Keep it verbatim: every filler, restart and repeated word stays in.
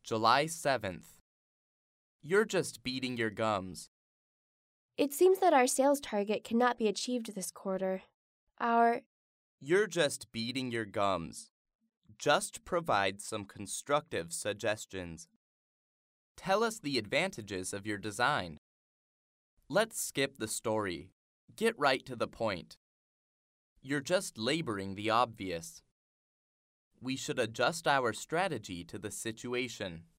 July seventh. You're just beating your gums. It seems that our sales target cannot be achieved this quarter. Our... You're just beating your gums. Just provide some constructive suggestions. Tell us the advantages of your design. Let's skip the story. Get right to the point. You're just laboring the obvious. We should adjust our strategy to the situation.